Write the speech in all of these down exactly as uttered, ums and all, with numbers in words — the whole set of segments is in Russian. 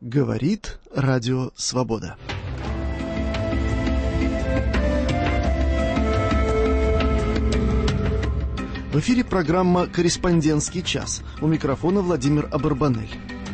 Говорит Радио Свобода. В эфире программа «Корреспондентский час». У микрофона Владимир Абарбанель.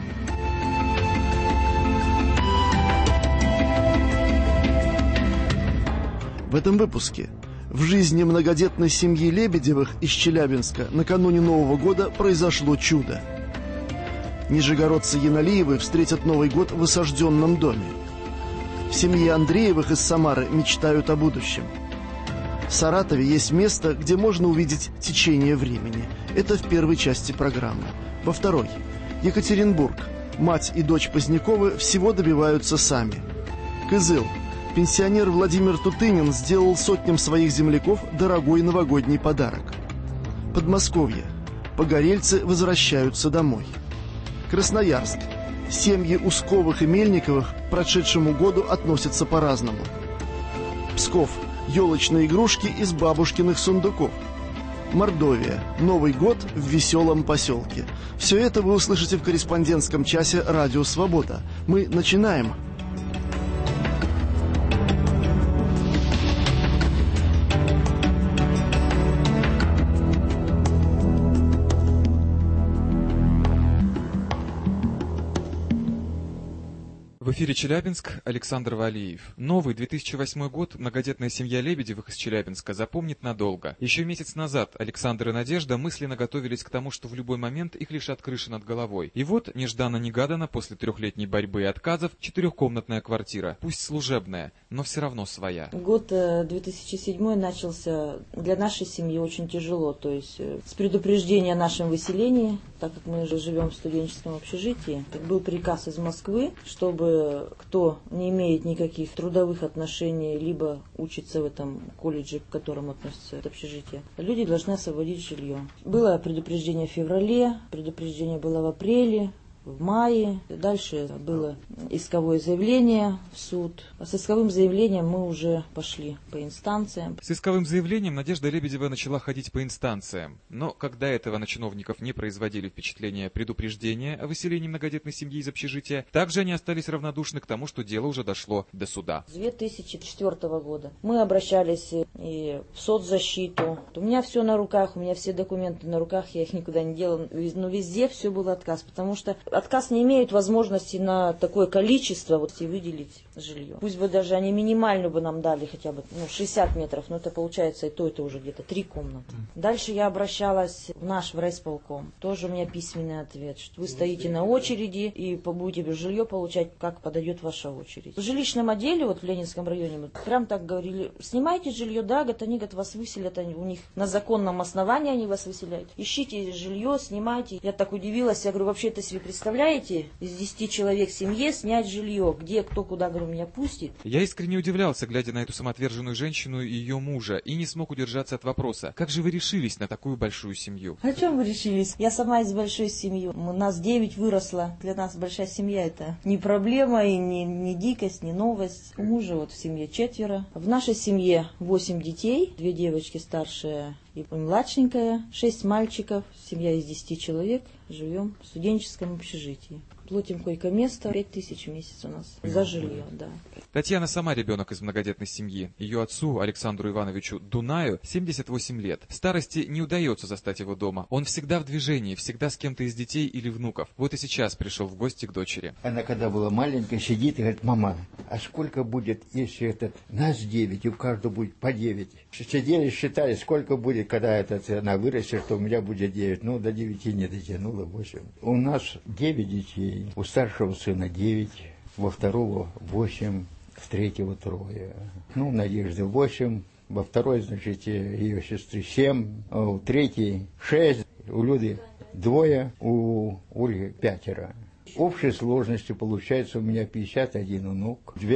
В этом выпуске. В жизни многодетной семьи Лебедевых из Челябинска накануне Нового года произошло чудо. Нижегородцы Яналиевы встретят Новый год в осажденном доме. В семье Андреевых из Самары мечтают о будущем. В Саратове есть место, где можно увидеть течение времени. Это в первой части программы. Во второй. Екатеринбург. Мать и дочь Поздняковы всего добиваются сами. Кызыл. Пенсионер Владимир Тутынин сделал сотням своих земляков дорогой новогодний подарок. Подмосковье. Погорельцы возвращаются домой. Красноярск. Семьи Усковых и Мельниковых к прошедшему году относятся по-разному. Псков. Елочные игрушки из бабушкиных сундуков. Мордовия. Новый год в веселом поселке. Все это вы услышите в корреспондентском часе «Радио Свобода». Мы начинаем. В эфире Челябинск, Александр Валиев. Новый две тысячи восьмой год многодетная семья Лебедевых из Челябинска запомнит надолго. Еще месяц назад Александр и Надежда мысленно готовились к тому, что в любой момент их лишат крыши над головой. И вот, нежданно-негаданно, после трехлетней борьбы и отказов, четырехкомнатная квартира. Пусть служебная, но все равно своя. Год две тысячи седьмой начался для нашей семьи очень тяжело. То есть с предупреждения о нашем выселении, так как мы же живем в студенческом общежитии, был приказ из Москвы, чтобы кто не имеет никаких трудовых отношений, либо учится в этом колледже, к которому относится это общежитие, люди должны освободить жилье. Было предупреждение в феврале, предупреждение было в апреле, в мае. Дальше было исковое заявление в суд. А с исковым заявлением мы уже пошли по инстанциям. С исковым заявлением Надежда Лебедева начала ходить по инстанциям. Но когда этого на чиновников не производили впечатление предупреждения о выселении многодетной семьи из общежития, также они остались равнодушны к тому, что дело уже дошло до суда. С две тысячи четвёртого года мы обращались и в соцзащиту. У меня все на руках, у меня все документы на руках, я их никуда не делала. Но везде все был отказ, потому что отказ не имеют возможности на такое количество вот, и выделить жилье. Пусть бы даже они минимально бы нам дали хотя бы ну, шестьдесят метров, но это получается и то, это уже где-то три комнаты. Дальше я обращалась в наш в райисполком. Тоже у меня письменный ответ, что вы стоите на очереди и будете жилье получать, как подойдет ваша очередь. В жилищном отделе, вот в Ленинском районе, мы прям так говорили, снимайте жилье, да, говорят, они говорят, вас выселят, они, у них на законном основании они вас выселяют. Ищите жилье, снимайте. Я так удивилась, я говорю, вообще это себе представляете? Представляете, из десяти человек в семье снять жилье, где, кто, куда, говорю, меня пустит? Я искренне удивлялся, глядя на эту самоотверженную женщину и ее мужа, и не смог удержаться от вопроса, как же вы решились на такую большую семью? О чем вы решились? Я сама из большой семьи, у нас девять выросло, для нас большая семья это не проблема, и не, не дикость, не новость. У мужа вот в семье четверо. В нашей семье восемь детей, две девочки старшие и младшенькая, шесть мальчиков, семья из десяти человек, живем в студенческом общежитии. Платим койко-место, пять тысяч в месяц у нас за жилье, да. Татьяна сама ребенок из многодетной семьи. Ее отцу, Александру Ивановичу Дунаю, семьдесят восемь лет. В старости не удается застать его дома. Он всегда в движении, всегда с кем-то из детей или внуков. Вот и сейчас пришел в гости к дочери. Она, когда была маленькая, сидит и говорит, мама, а сколько будет, если этот, нас девять, и у каждого будет по девять? Сидели, считали, сколько будет, когда этот, она вырастет, что у меня будет девять. Ну, до девяти не дотянула, восемь. У нас девять детей. У старшего сына девять, во второго восемь, в третьего трое. Ну, у Надежды восемь, во второй, значит, ее сестры семь, а у третьей шесть, у Люды двое, у Ольги пятеро. Общей сложностью получается у меня пятьдесят один внук, две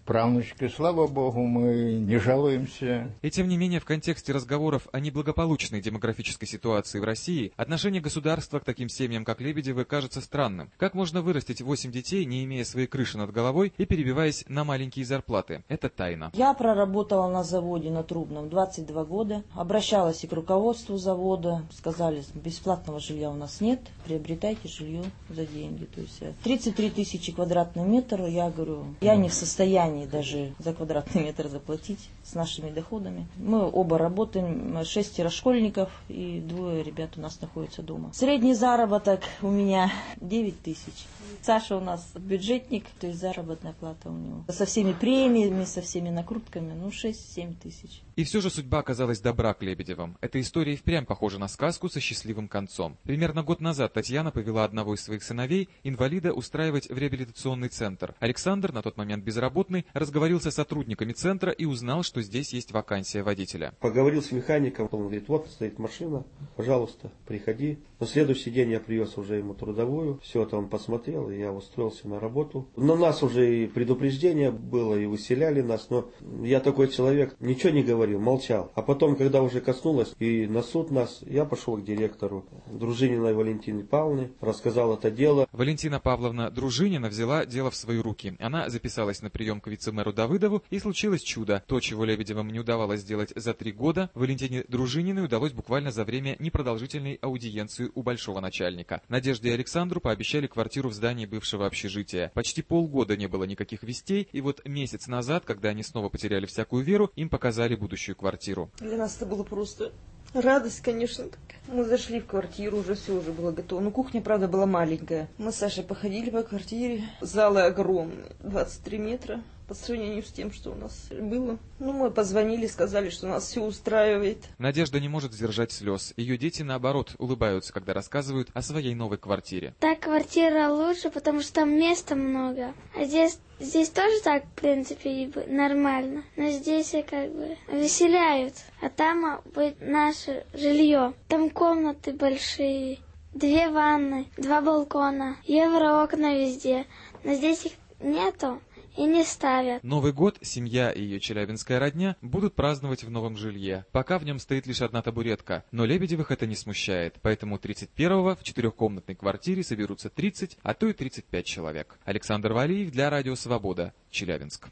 правнучка, слава богу, мы не жалуемся. И тем не менее, в контексте разговоров о неблагополучной демографической ситуации в России, отношение государства к таким семьям, как Лебедевы, кажется странным. Как можно вырастить восемь детей, не имея своей крыши над головой и перебиваясь на маленькие зарплаты? Это тайна. Я проработала на заводе на Трубном двадцать два года. Обращалась и к руководству завода. Сказали, бесплатного жилья у нас нет, приобретайте жилье за деньги. То есть тридцать три тысячи квадратных метров, я говорю, я не в состоянии даже за квадратный метр заплатить с нашими доходами. Мы оба работаем, шестеро школьников и двое ребят у нас находятся дома. Средний заработок у меня девять тысяч. Саша у нас бюджетник, то есть заработная плата у него. Со всеми премиями, со всеми накрутками, ну шесть-семь тысяч. И все же судьба оказалась добра к Лебедевым. Эта история и впрямь похожа на сказку со счастливым концом. Примерно год назад Татьяна повела одного из своих сыновей, инвалида, устраивать в реабилитационный центр. Александр, на тот момент безработный, разговорился с сотрудниками центра и узнал, что здесь есть вакансия водителя. Поговорил с механиком, он говорит, вот стоит машина, пожалуйста, приходи. На следующий день я привез уже ему трудовую, все это он посмотрел, и я устроился на работу. На нас уже и предупреждение было, и выселяли нас, но я такой человек, ничего не говорил, молчал. А потом, когда уже коснулось и на суд нас, я пошел к директору Дружининой Валентине Павловне, рассказал это дело. Валентина Павловна Дружинина взяла дело в свои руки. Она записалась на прием к вице-мэру Давыдову, и случилось чудо. То, чего Лебедевым не удавалось сделать за три года, Валентине Дружининой удалось буквально за время непродолжительной аудиенции у большого начальника. Надежде и Александру пообещали квартиру в здании бывшего общежития. Почти полгода не было никаких вестей, и вот месяц назад, когда они снова потеряли всякую веру, им показали будущую квартиру. Для нас это было просто радость, конечно. Мы зашли в квартиру, уже все уже было готово. Ну, кухня, правда, была маленькая. Мы с Сашей походили по квартире. Залы огромные, двадцать три метра. По сравнению с тем, что у нас было. Ну, мы позвонили, сказали, что нас все устраивает. Надежда не может сдержать слез. Ее дети, наоборот, улыбаются, когда рассказывают о своей новой квартире. Так квартира лучше, потому что там места много. А здесь, здесь тоже так, в принципе, нормально. Но здесь как бы выселяют. А там будет наше жилье. Там комнаты большие. Две ванны, два балкона, евроокна везде. Но здесь их нету. И не ставят. Новый год семья и ее челябинская родня будут праздновать в новом жилье. Пока в нем стоит лишь одна табуретка, но Лебедевых это не смущает. Поэтому тридцать первого в четырехкомнатной квартире соберутся тридцать, а то и тридцать пять человек. Александр Валиев для Радио Свобода, Челябинск.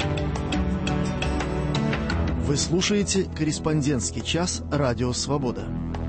Вы слушаете «Корреспондентский час» Радио Свобода.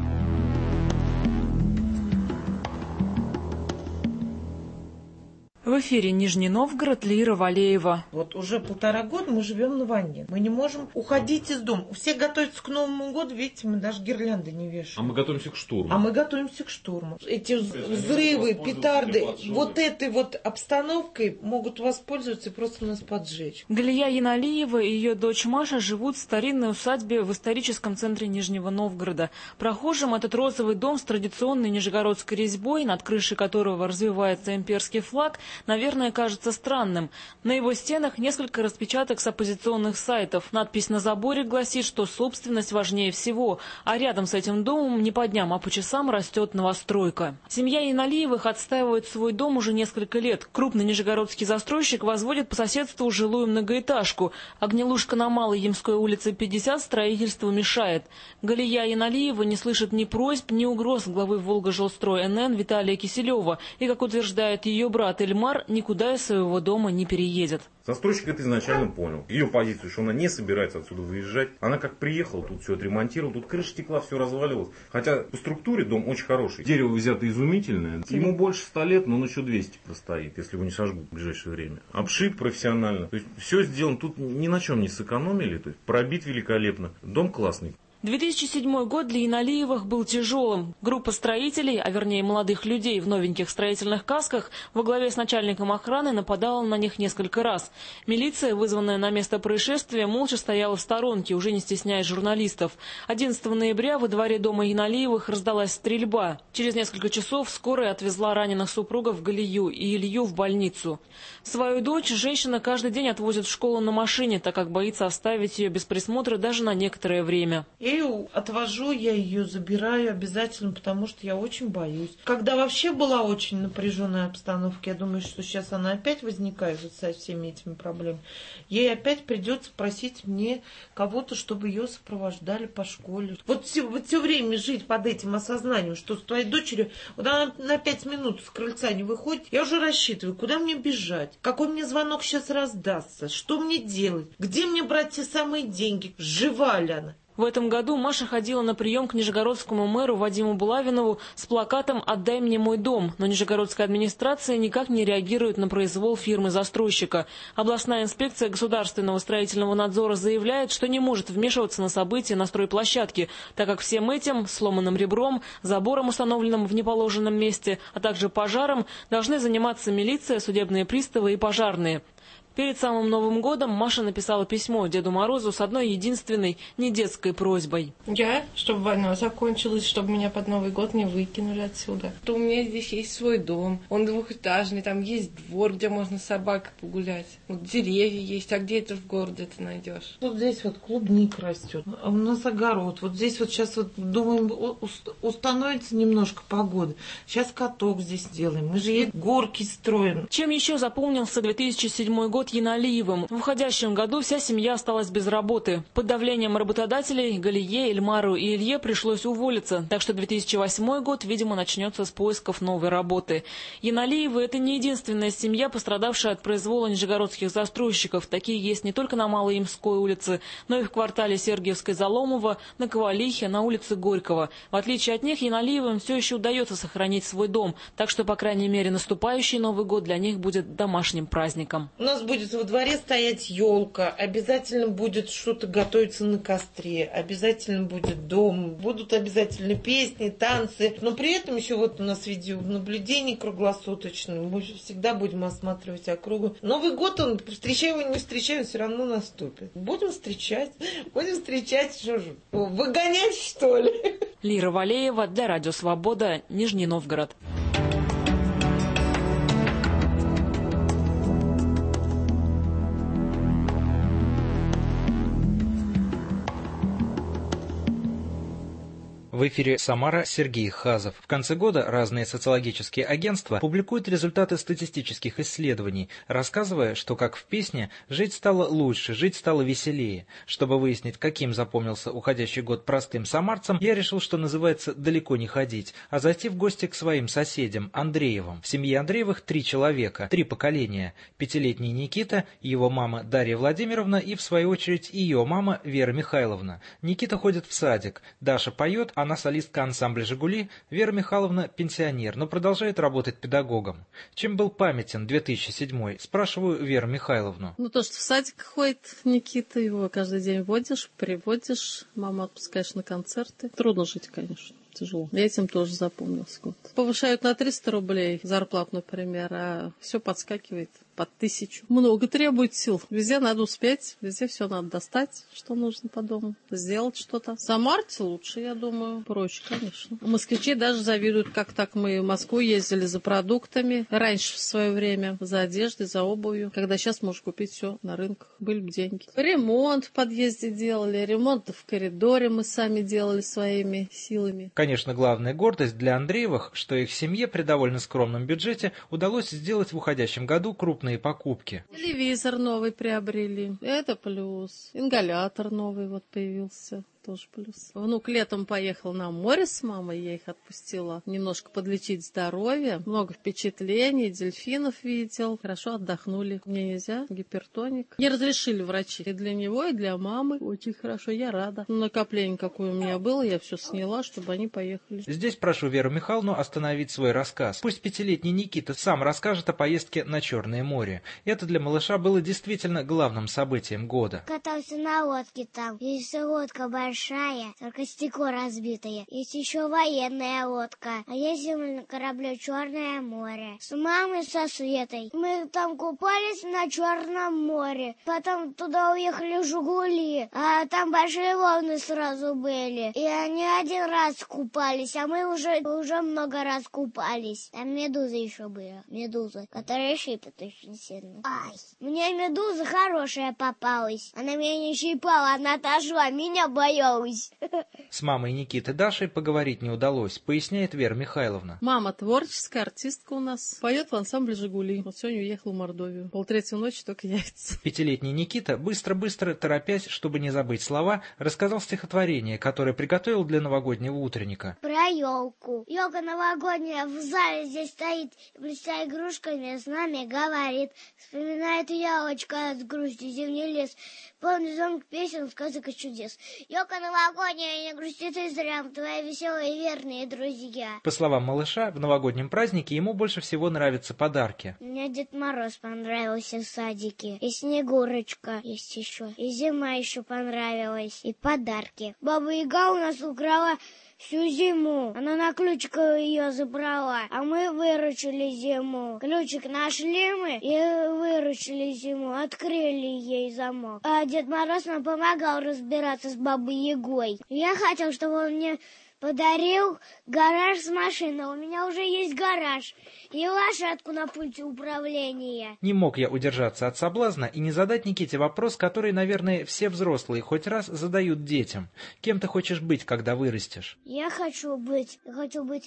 В эфире Нижний Новгород, Лира Валеева. Вот уже полтора года мы живем на войне. Мы не можем уходить из дома. Все готовятся к Новому году, видите, мы даже гирлянды не вешаем. А мы готовимся к штурму. А мы готовимся к штурму. Эти взрывы, петарды, вот этой вот обстановкой могут воспользоваться и просто нас поджечь. Галия Яналиева и ее дочь Маша живут в старинной усадьбе в историческом центре Нижнего Новгорода. Прохожим этот розовый дом с традиционной нижегородской резьбой, над крышей которого развивается имперский флаг, наверное, кажется странным. На его стенах несколько распечаток с оппозиционных сайтов. Надпись на заборе гласит, что собственность важнее всего, а рядом с этим домом не по дням, а по часам растет новостройка. Семья Яналиевых отстаивает свой дом уже несколько лет. Крупный нижегородский застройщик возводит по соседству жилую многоэтажку. А гнилушка на Малой Ямской улице пятьдесят строительству мешает. Галия Яналиева не слышит ни просьб, ни угроз главы Волгожилстрой эн эн Виталия Киселева. И, как утверждает ее брат Эльмар, никуда из своего дома не переедет. Застройщик это изначально понял. Ее позицию, что она не собирается отсюда выезжать. Она как приехала, тут все отремонтировала, тут крыша текла, все развалилось. Хотя по структуре дом очень хороший. Дерево взято изумительное. Ему больше ста лет, но он еще двести простоит, если его не сожгут в ближайшее время. Обшит профессионально. То есть все сделано, тут ни на чем не сэкономили. То есть пробит великолепно. Дом классный. две тысячи седьмой год для Яналиевых был тяжелым. Группа строителей, а вернее молодых людей в новеньких строительных касках, во главе с начальником охраны нападала на них несколько раз. Милиция, вызванная на место происшествия, молча стояла в сторонке, уже не стесняясь журналистов. одиннадцатого ноября во дворе дома Яналиевых раздалась стрельба. Через несколько часов скорая отвезла раненых супругов Галию и Илью в больницу. Свою дочь женщина каждый день отвозит в школу на машине, так как боится оставить ее без присмотра даже на некоторое время. Я болею, отвожу я ее, забираю обязательно, потому что я очень боюсь. Когда вообще была очень напряженная обстановка, я думаю, что сейчас она опять возникает вот со всеми этими проблемами, ей опять придется просить мне кого-то, чтобы ее сопровождали по школе. Вот все, вот все время жить под этим осознанием, что с твоей дочерью, вот она на пять минут с крыльца не выходит, я уже рассчитываю, куда мне бежать, какой мне звонок сейчас раздастся, что мне делать, где мне брать те самые деньги, жива ли она. В этом году Маша ходила на прием к нижегородскому мэру Вадиму Булавинову с плакатом «Отдай мне мой дом», но нижегородская администрация никак не реагирует на произвол фирмы-застройщика. Областная инспекция государственного строительного надзора заявляет, что не может вмешиваться на события на стройплощадке, так как всем этим, сломанным ребром, забором, установленным в неположенном месте, а также пожаром, должны заниматься милиция, судебные приставы и пожарные. Перед самым Новым годом Маша написала письмо Деду Морозу с одной единственной недетской просьбой. Я, чтобы война закончилась, чтобы меня под Новый год не выкинули отсюда. То у меня здесь есть свой дом, он двухэтажный, там есть двор, где можно с собакой погулять. Вот деревья есть, а где это в городе ты найдешь? Вот здесь вот клубника растет, а у нас огород. Вот здесь вот сейчас вот думаем, установится немножко погода. Сейчас каток здесь делаем, мы же ей горки строим. Чем еще запомнился две тысячи седьмой год Яналиевым? В уходящем году вся семья осталась без работы. Под давлением работодателей Галие, Эльмару и Илье пришлось уволиться, так что две тысячи восьмой год, видимо, начнется с поисков новой работы. Яналиевы – это не единственная семья, пострадавшая от произвола нижегородских застройщиков. Такие есть не только на Малой Имской улице, но и в квартале Сергиевской-Заломова, на Ковалихе, на улице Горького. В отличие от них, Яналиевым все еще удается сохранить свой дом, так что, по крайней мере, наступающий Новый год для них будет домашним праздником. У нас будет во дворе стоять елка, обязательно будет что-то готовиться на костре, обязательно будет дом, будут обязательно песни, танцы, но при этом еще вот у нас видеонаблюдение круглосуточное, мы всегда будем осматривать округу. Новый год, он, встречаем его, не встречаем, все равно наступит. Будем встречать, будем встречать, что же, выгонять, что ли? Лира Валеева для Радио Свобода, Нижний Новгород. В эфире Самара, Сергей Хазов. В конце года разные социологические агентства публикуют результаты статистических исследований, рассказывая, что, как в песне, жить стало лучше, жить стало веселее. Чтобы выяснить, каким запомнился уходящий год простым самарцам, я решил, что называется, далеко не ходить, а зайти в гости к своим соседям, Андреевым. В семье Андреевых три человека, три поколения. Пятилетний Никита, его мама Дарья Владимировна и, в свою очередь, ее мама Вера Михайловна. Никита ходит в садик, Даша поет, а Она солистка ансамбля «Жигули», Вера Михайловна пенсионер, но продолжает работать педагогом. Чем был памятен две тысячи седьмой? Спрашиваю Веру Михайловну. Ну, то, что в садик ходит Никита, его каждый день водишь, приводишь, маму отпускаешь на концерты. Трудно жить, конечно. Тяжело. Я этим тоже запомнился год. Повышают на триста рублей зарплату, например, а все подскакивает под тысячу. Много требует сил. Везде надо успеть, везде все надо достать, что нужно по дому, сделать что-то. В Самарте лучше, я думаю, проще, конечно. Москвичи даже завидуют, как так мы в Москву ездили за продуктами. Раньше в свое время за одеждой, за обувью. Когда сейчас можешь купить все на рынках. Были бы деньги. Ремонт в подъезде делали, ремонт в коридоре мы сами делали своими силами. Конечно, главная гордость для Андреевых, что их семье при довольно скромном бюджете удалось сделать в уходящем году крупные покупки. Телевизор новый приобрели, это плюс. Ингалятор новый вот появился. Тоже плюс. Внук летом поехал на море с мамой, я их отпустила немножко подлечить здоровье. Много впечатлений, дельфинов видел. Хорошо отдохнули. Мне нельзя, гипертоник. Не разрешили врачи. И для него, и для мамы. Очень хорошо, я рада. Накопление, какое у меня было, я все сняла, чтобы они поехали. Здесь прошу Веру Михайловну остановить свой рассказ. Пусть пятилетний Никита сам расскажет о поездке на Черное море. Это для малыша было действительно главным событием года. Катался на лодке там. Есть лодка большая. Большая, только стекло разбитое. Есть еще военная лодка. А ездим на корабле Черное море. С мамой, со Светой. Мы там купались на Черном море. Потом туда уехали Жигули. А там большие волны сразу были. И они один раз купались, а мы уже, уже много раз купались. Там медуза еще была. Медуза, которая щипит очень сильно. Ай, мне медуза хорошая попалась. Она меня не щипала, она отошла. Меня боялась. боюсь. С мамой Никиты Дашей поговорить не удалось, поясняет Вера Михайловна. Мама творческая, артистка у нас. Поет в ансамбле «Жигули». Вот сегодня уехала в Мордовию. Полтретьей ночи только яйца. Пятилетний Никита, быстро-быстро, торопясь, чтобы не забыть слова, рассказал стихотворение, которое приготовил для новогоднего утренника. Про елку. Елка новогодняя в зале здесь стоит, блестя игрушками, с нами говорит. Вспоминает елочка от грусти зимний лес. Полный звонк песен, сказок и чудес. Елка новогодняя, не грусти ты зря, твои веселые верные друзья. По словам малыша, в новогоднем празднике ему больше всего нравятся подарки. Мне Дед Мороз понравился в садике, и Снегурочка есть еще, и зима еще понравилась, и подарки. Баба Яга у нас украла всю зиму. Она на ключик ее забрала, а мы выручили зиму. Ключик нашли мы и выручили зиму, открыли ей замок. А Дед Мороз нам помогал разбираться с Бабой Ягой. Я хотел, чтобы он мне подарил гараж с машиной. У меня уже есть гараж и лошадку на пульте управления. Не мог я удержаться от соблазна и не задать Никите вопрос, который, наверное, все взрослые хоть раз задают детям. Кем ты хочешь быть, когда вырастешь? Я хочу быть, хочу быть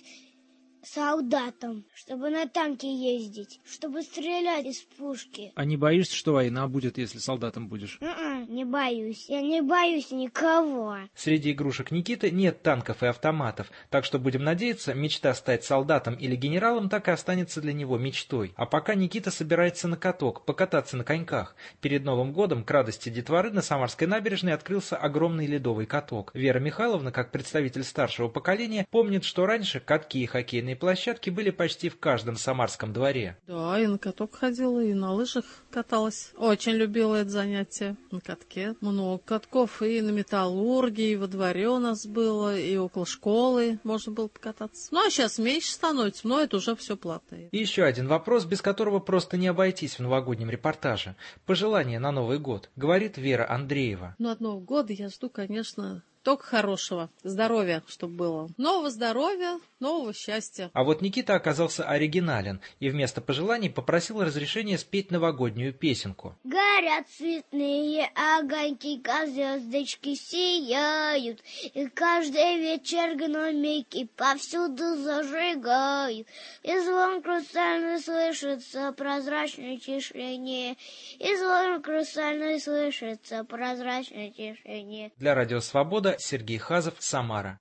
солдатом, чтобы на танке ездить, чтобы стрелять из пушки. А не боишься, что война будет, если солдатом будешь? Не, не боюсь. Я не боюсь никого. Среди игрушек Никиты нет танков и автоматов, так что будем надеяться, мечта стать солдатом или генералом так и останется для него мечтой. А пока Никита собирается на каток, покататься на коньках. Перед Новым годом, к радости детворы, на Самарской набережной открылся огромный ледовый каток. Вера Михайловна, как представитель старшего поколения, помнит, что раньше катки и хоккейные площадки были почти в каждом самарском дворе. Да, и на каток ходила, и на лыжах каталась. Очень любила это занятие. На катке много катков, и на металлургии, и во дворе у нас было, и около школы можно было покататься. Ну, а сейчас меньше становится, но это уже все платное. И еще один вопрос, без которого просто не обойтись в новогоднем репортаже. Пожелание на Новый год, говорит Вера Андреева. Ну, от Нового года я жду, конечно, только хорошего. Здоровья, чтобы было. Нового здоровья, нового счастья. А вот Никита оказался оригинален и вместо пожеланий попросил разрешения спеть новогоднюю песенку. Горят цветные огоньки, как звездочки сияют, и каждый вечер гномики повсюду зажигают. И звон хрустальный слышится прозрачной тишине, и звон хрустальный слышится прозрачной тишине. Для Радио Свобода Сергей Хазов, Самара.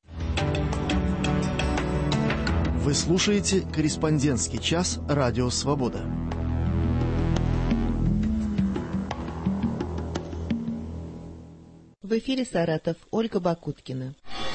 Вы слушаете «Корреспондентский час» Радио Свобода. В эфире Саратов, Ольга Бакуткина.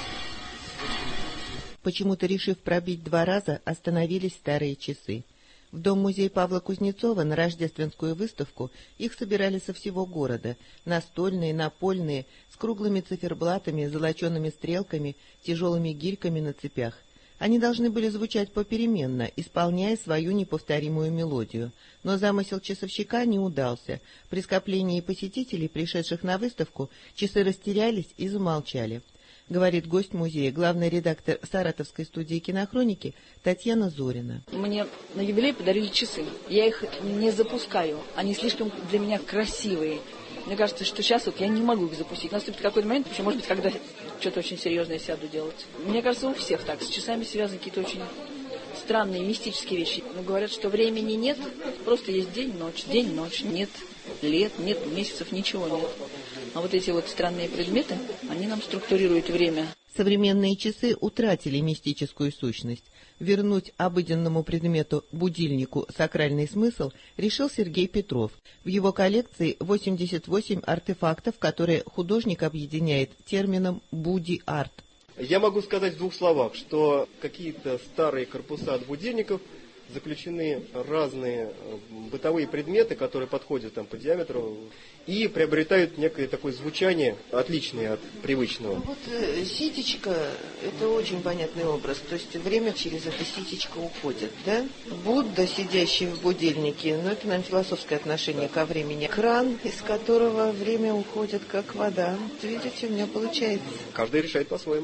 Почему-то, решив пробить два раза, остановились старые часы. В Дом-музей Павла Кузнецова на рождественскую выставку их собирали со всего города. Настольные, напольные, с круглыми циферблатами, золочеными стрелками, тяжелыми гирьками на цепях. Они должны были звучать попеременно, исполняя свою неповторимую мелодию. Но замысел часовщика не удался. При скоплении посетителей, пришедших на выставку, часы растерялись и замолчали. Говорит гость музея, главный редактор Саратовской студии кинохроники Татьяна Зорина. Мне на юбилей подарили часы. Я их не запускаю. Они слишком для меня красивые. Мне кажется, что сейчас вот я не могу их запустить. Наступит какой-то момент, еще, может быть, когда что-то очень серьезное сяду делать. Мне кажется, у всех так. С часами связаны какие-то очень странные, мистические вещи. Но говорят, что времени нет, просто есть день-ночь. День-ночь, нет лет, нет месяцев, ничего нет. А вот эти вот странные предметы, они нам структурируют время. Современные часы утратили мистическую сущность. Вернуть обыденному предмету, будильнику, сакральный смысл решил Сергей Петров. В его коллекции восемьдесят восемь артефактов, которые художник объединяет термином «буди-арт». Я могу сказать в двух словах, что какие-то старые корпуса от будильников заключены разные бытовые предметы, которые подходят там по диаметру и приобретают некое такое звучание, отличное от привычного. Вот э, ситечка – это очень понятный образ. То есть время через это ситечко уходит, да? Будда, сидящий в будильнике, ну это, наверное, философское отношение ко времени. Кран, из которого время уходит как вода. Вот видите, у меня получается. Каждый решает по-своему.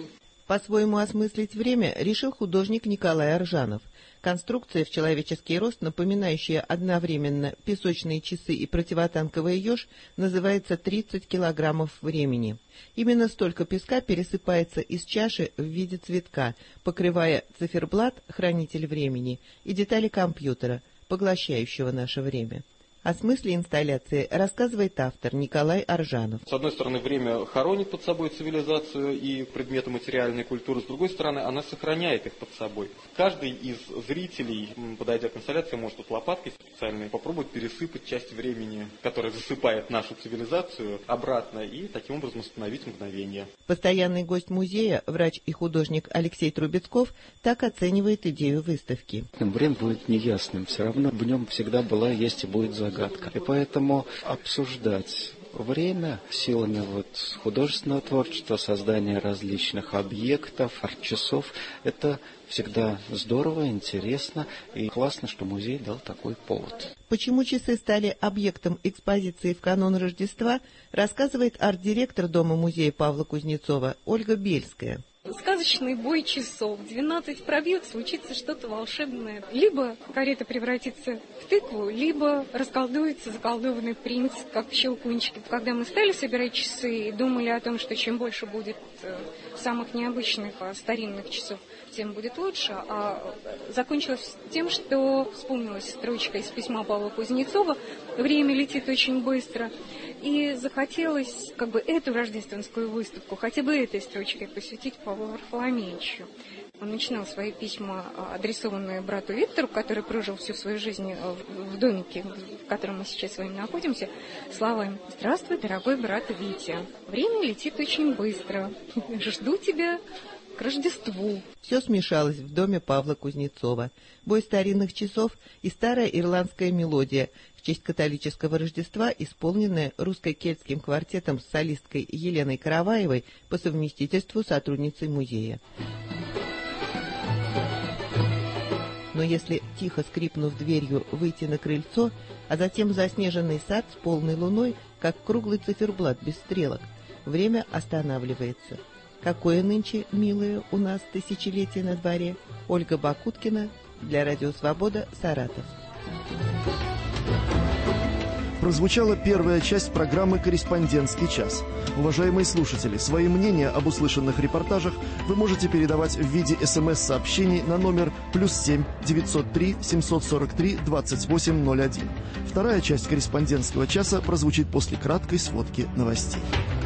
По-своему осмыслить время решил художник Николай Аржанов. Конструкция в человеческий рост, напоминающая одновременно песочные часы и противотанковый еж, называется тридцать килограммов времени. Именно столько песка пересыпается из чаши в виде цветка, покрывая циферблат, хранитель времени, и детали компьютера, поглощающего наше время. О смысле инсталляции рассказывает автор Николай Аржанов. С одной стороны, время хоронит под собой цивилизацию и предметы материальной культуры, с другой стороны, она сохраняет их под собой. Каждый из зрителей, подойдя к инсталляции, может вот лопаткой специальной попробовать пересыпать часть времени, которая засыпает нашу цивилизацию, обратно и таким образом остановить мгновение. Постоянный гость музея, врач и художник Алексей Трубецков, так оценивает идею выставки. Время будет неясным, все равно в нем всегда была, есть и будет загадка. И поэтому обсуждать время силами вот художественного творчества, создания различных объектов, арт-часов, это всегда здорово, интересно и классно, что музей дал такой повод. Почему часы стали объектом экспозиции в канун Рождества, рассказывает арт-директор Дома-музея Павла Кузнецова Ольга Бельская. Сказочный бой часов. двенадцать пробьет, случится что-то волшебное. Либо карета превратится в тыкву, либо расколдуется заколдованный принц, как в Щелкунчике. Когда мы стали собирать часы и думали о том, что чем больше будет самых необычных старинных часов, тем будет лучше, а закончилось тем, что вспомнилась строчка из письма Павла Кузнецова «Время летит очень быстро». И захотелось как бы эту рождественскую выставку, хотя бы этой строчкой посвятить Павлу Варфоломеевичу. Он начинал свои письма, адресованные брату Виктору, который прожил всю свою жизнь в домике, в котором мы сейчас с вами находимся, словами: «Здравствуй, дорогой брат Витя. Время летит очень быстро. Жду тебя к Рождеству». Все смешалось в доме Павла Кузнецова. Бой старинных часов и старая ирландская мелодия в честь католического Рождества, исполненная русско-кельтским квартетом с солисткой Еленой Караваевой, по совместительству сотрудницей музея. Но если, тихо скрипнув дверью, выйти на крыльцо, а затем заснеженный сад с полной луной, как круглый циферблат без стрелок, время останавливается. Какое нынче, милое, у нас тысячелетие на дворе? Ольга Бакуткина для Радио Свобода, Саратов. Прозвучала первая часть программы «Корреспондентский час». Уважаемые слушатели, свои мнения об услышанных репортажах вы можете передавать в виде смс-сообщений на номер плюс семь девятьсот три семьсот сорок три двадцать восемь ноль один. Вторая часть «Корреспондентского часа» прозвучит после краткой сводки новостей.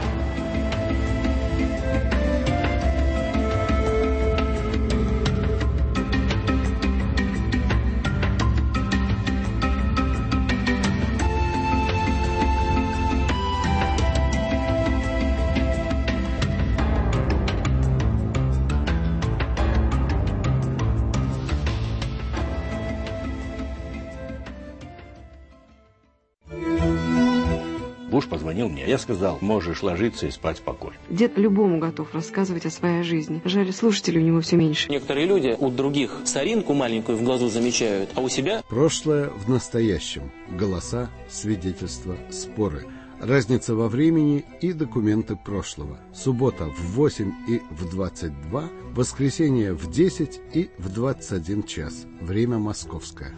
Буш позвонил мне. Я сказал: можешь ложиться и спать спокойно. Дед любому готов рассказывать о своей жизни. Жаль, слушателей у него все меньше. Некоторые люди у других соринку маленькую в глазу замечают, а у себя... Прошлое в настоящем. Голоса, свидетельства, споры. Разница во времени и документы прошлого. Суббота в восемь и в двадцать два, воскресенье в десять и в двадцать один час. Время московское.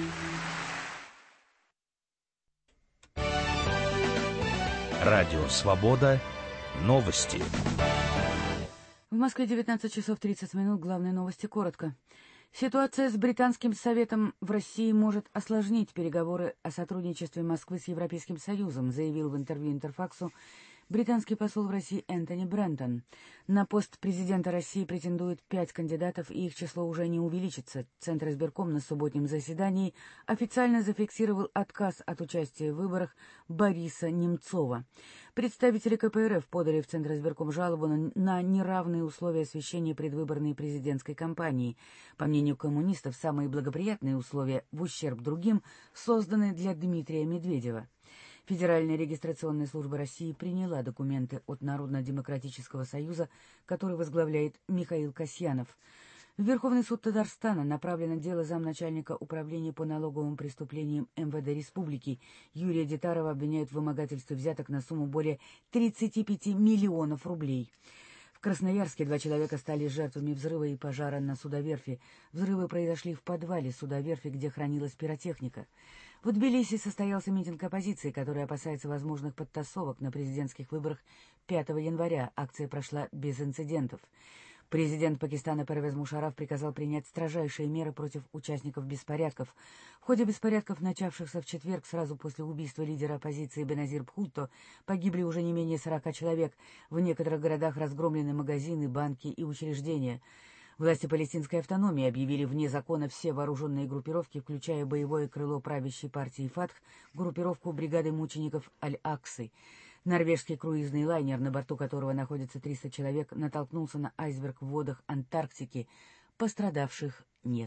Радио «Свобода». Новости. В Москве девятнадцать часов тридцать минут. Главные новости коротко. Ситуация с Британским Советом в России может осложнить переговоры о сотрудничестве Москвы с Европейским Союзом, заявил в интервью Интерфаксу британский посол в России Энтони Брентон. На пост президента России претендуют пять кандидатов, и их число уже не увеличится. Центр избирком на субботнем заседании официально зафиксировал отказ от участия в выборах Бориса Немцова. Представители ка пэ эр эф подали в Центр избирком жалобу на, на неравные условия освещения предвыборной президентской кампании. По мнению коммунистов, самые благоприятные условия в ущерб другим созданы для Дмитрия Медведева. Федеральная регистрационная служба России приняла документы от Народно-демократического союза, который возглавляет Михаил Касьянов. В Верховный суд Татарстана направлено дело замначальника управления по налоговым преступлениям эм вэ дэ республики. Юрия Детарова обвиняют в вымогательстве взяток на сумму более тридцати пяти миллионов рублей. В Красноярске два человека стали жертвами взрыва и пожара на судоверфи. Взрывы произошли в подвале судоверфи, где хранилась пиротехника. В Тбилиси состоялся митинг оппозиции, который опасается возможных подтасовок на президентских выборах пятого января. Акция прошла без инцидентов. Президент Пакистана Первез Мушарраф приказал принять строжайшие меры против участников беспорядков. В ходе беспорядков, начавшихся в четверг сразу после убийства лидера оппозиции Беназир Бхутто, погибли уже не менее сорока человек. В некоторых городах разгромлены магазины, банки и учреждения. Власти палестинской автономии объявили вне закона все вооруженные группировки, включая боевое крыло правящей партии «Фатх», группировку бригады мучеников Аль-Аксы. Норвежский круизный лайнер, на борту которого находится триста человек, натолкнулся на айсберг в водах Антарктики. Пострадавших нет.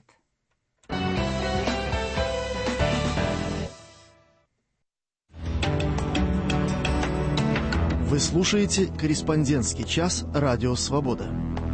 Вы слушаете «Корреспондентский час» Радио «Свобода».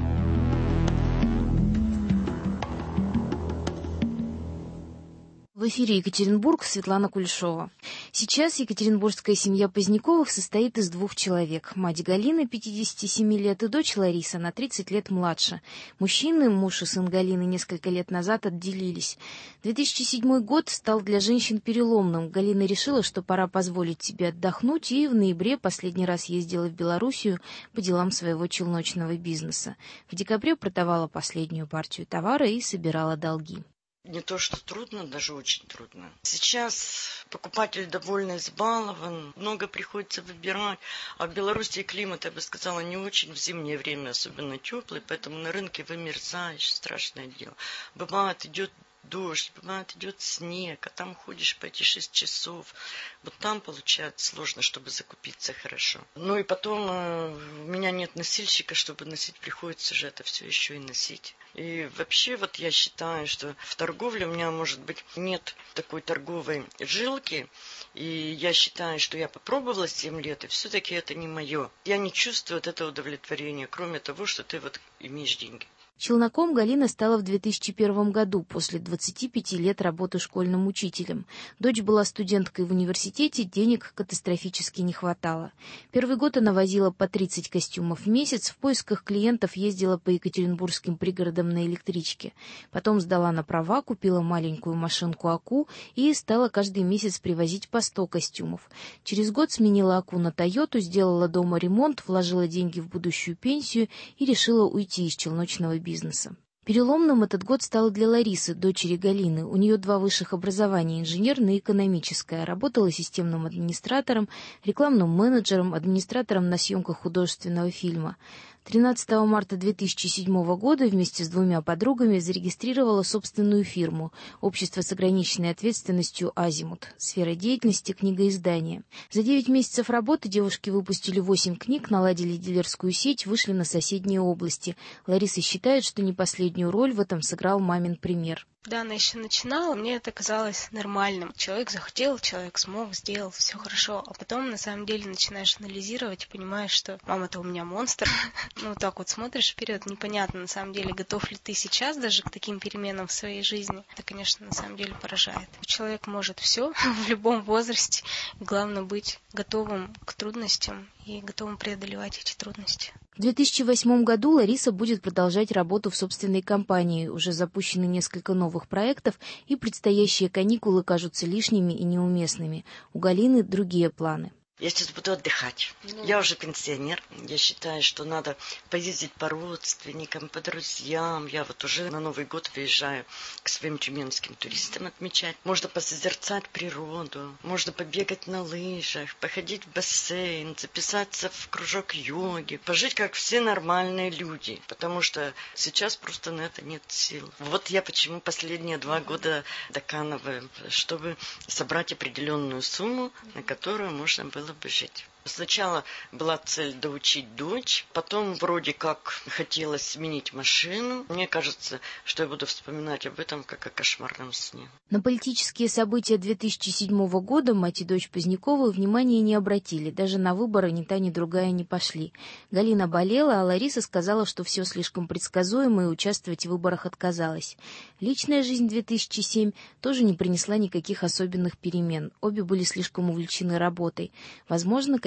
В эфире Екатеринбург, Светлана Кулешова. Сейчас екатеринбургская семья Поздняковых состоит из двух человек. Мать Галина, пятидесяти семи лет, и дочь Лариса, на тридцать лет младше. Мужчины, муж и сын Галины, несколько лет назад отделились. две тысячи седьмой год стал для женщин переломным. Галина решила, что пора позволить себе отдохнуть, и в ноябре последний раз ездила в Белоруссию по делам своего челночного бизнеса. В декабре продавала последнюю партию товара и собирала долги. Не то, что трудно, даже очень трудно. Сейчас покупатель довольно избалован, много приходится выбирать. А в Беларуси климат, я бы сказала, не очень в зимнее время, особенно теплый, поэтому на рынке вымерзаешь, страшное дело. Бывает, идет дождь, бывает, идет снег, а там ходишь по эти шесть часов. Вот там получается сложно, чтобы закупиться хорошо. Ну и потом э, у меня нет носильщика, чтобы носить, приходится же это все еще и носить. И вообще вот я считаю, что в торговле у меня, может быть, нет такой торговой жилки. И я считаю, что я попробовала семь лет, и все-таки это не мое. Я не чувствую от этого удовлетворения, кроме того, что ты вот имеешь деньги. Челноком Галина стала в две тысячи первом году, после двадцати пяти лет работы школьным учителем. Дочь была студенткой в университете, денег катастрофически не хватало. Первый год она возила по тридцать костюмов в месяц, в поисках клиентов ездила по екатеринбургским пригородам на электричке. Потом сдала на права, купила маленькую машинку АКУ и стала каждый месяц привозить по сто костюмов. Через год сменила АКУ на Тойоту, сделала дома ремонт, вложила деньги в будущую пенсию и решила уйти из челночного бизнеса. бизнеса. Переломным этот год стал для Ларисы, дочери Галины. У нее два высших образования – инженерное и экономическое. Работала системным администратором, рекламным менеджером, администратором на съемках художественного фильма. тринадцатого марта две тысячи седьмого года вместе с двумя подругами зарегистрировала собственную фирму «Общество с ограниченной ответственностью «Азимут». Сфера деятельности – книгоиздание. За девять месяцев работы девушки выпустили восемь книг, наладили дилерскую сеть, вышли на соседние области. Лариса считает, что не последнюю роль в этом сыграл мамин пример. Когда она еще начинала, мне это казалось нормальным. Человек захотел, человек смог, сделал, все хорошо. А потом, на самом деле, начинаешь анализировать и понимаешь, что мама-то у меня монстр. Ну, вот так вот смотришь вперед, непонятно, на самом деле, готов ли ты сейчас даже к таким переменам в своей жизни. Это, конечно, на самом деле поражает. Человек может все в любом возрасте. Главное быть готовым к трудностям и готовым преодолевать эти трудности. В две тысячи восьмом году Лариса будет продолжать работу в собственной компании. Уже запущены несколько новых проектов, и предстоящие каникулы кажутся лишними и неуместными. У Галины другие планы. Я сейчас буду отдыхать. Ну. Я уже пенсионер. Я считаю, что надо поездить по родственникам, по друзьям. Я вот уже на Новый год выезжаю к своим тюменским туристам отмечать. Можно посозерцать природу, можно побегать на лыжах, походить в бассейн, записаться в кружок йоги, пожить как все нормальные люди. Потому что сейчас просто на это нет сил. Вот я почему последние два года доканываю, чтобы собрать определенную сумму, на которую можно было бы жить. Сначала была цель доучить дочь, потом вроде как хотелось сменить машину. Мне кажется, что я буду вспоминать об этом как о кошмарном сне. На политические события две тысячи седьмого года мать и дочь Поздняковы внимания не обратили. Даже на выборы ни та, ни другая не пошли. Галина болела, а Лариса сказала, что все слишком предсказуемо и участвовать в выборах отказалась. Личная жизнь две тысячи седьмого тоже не принесла никаких особенных перемен. Обе были слишком увлечены работой. Возможно, какие